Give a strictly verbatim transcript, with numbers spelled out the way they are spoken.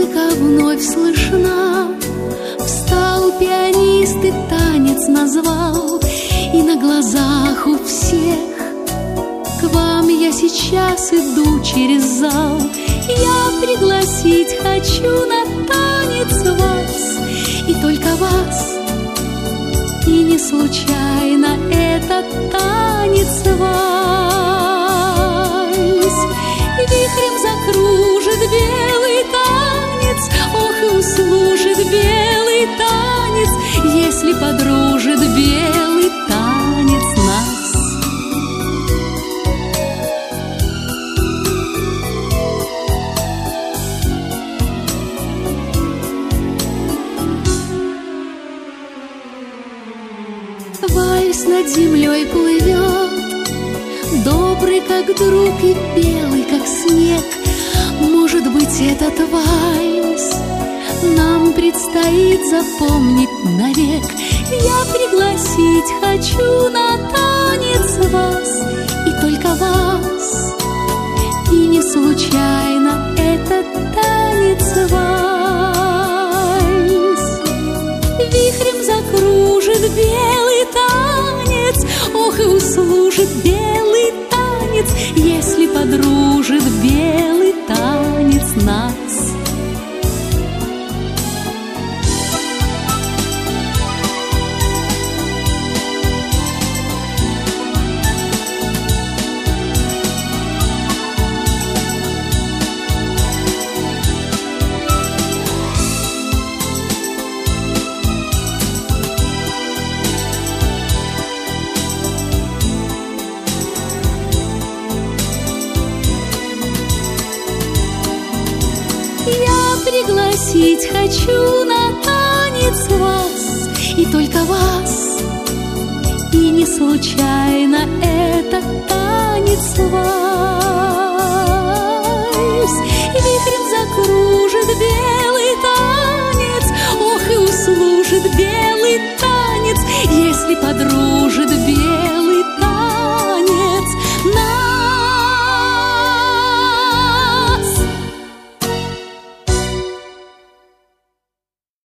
Музыка вновь слышна, встал пианист и танец назвал, и на глазах у всех к вам я сейчас иду через зал. Я пригласить хочу на танец вас, и только вас, и не случайно этот танец вальс. Вихрем закружит белый танец, ох, и услужит белый танец, если подружит белый танец нас. Вальс над землей плывет, добрый, как друг, и белый, как снег. Может быть, этот вальс нам предстоит запомнить навек. Я пригласить хочу на танец вас, и только вас, и не случайно этот танец вальс. Вихрем закружит белый танец, ох, и услужит белый танец, если подружит белый танец нас. Пригласить хочу на танец вас, и только вас, и не случайно этот танец вальс. Вихрем закружит белый танец, ох, и услужит белый танец, если подружит белый